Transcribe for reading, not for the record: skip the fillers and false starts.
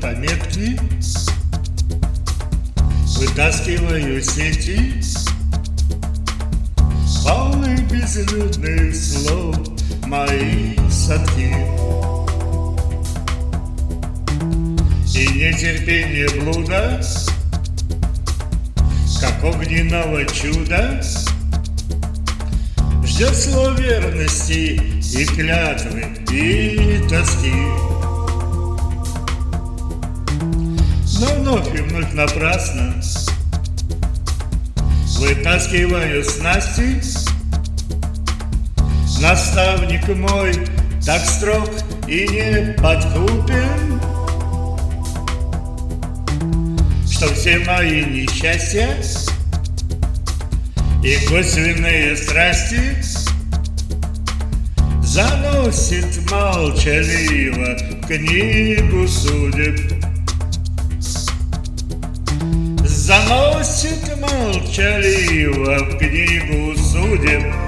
пометки, вытаскиваю сети, полны безлюдных слов мои садки. И нетерпение блуда, как огненного чуда, ждет слов верности и клятвы, и тоски. Но вновь и вновь напрасно вытаскиваю снасти. Наставник мой так строг и неподкупен, что все мои несчастья и косвенные страсти заносит молчаливо в книгу судеб. Заносит молчаливо в книгу судеб.